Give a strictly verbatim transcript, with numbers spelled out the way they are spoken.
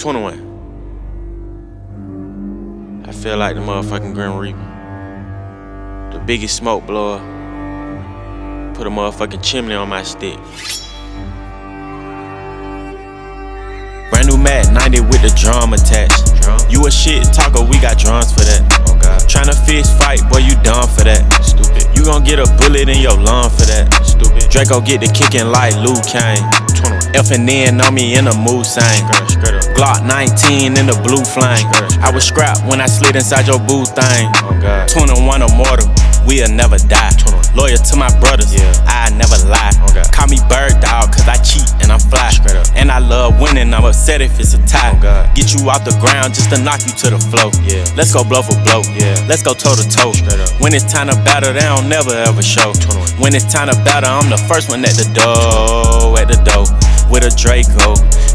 twenty-one. I feel like the motherfucking Grim Reaper. The biggest smoke blower. Put a motherfucking chimney on my stick. Brand new Mac ninety with the drum attached. Drum? You a shit talker, we got drums for that. Oh God. Tryna fist fight, boy, you done for that. Stupid. You gon' get a bullet in your lung for that. Stupid. Draco get the kicking like Luke Kane. F and N on me in a mood sang. Glock nineteen in the blue flame. I was scrapped when I slid inside your boo thing. Oh God. twenty-one immortal, we'll never die. Loyal to my brothers, yeah. I never lie. Oh Call me bird dog, cause I cheat and I'm fly. And I love winning, I'm upset if it's a tie. Oh Get you off the ground just to knock you to the floor. Yeah. Let's go blow for blow, yeah. Let's go toe to toe. When it's time to battle, they don't never ever show. When it's time to battle, I'm the first one at the door, at the door. With a Draco,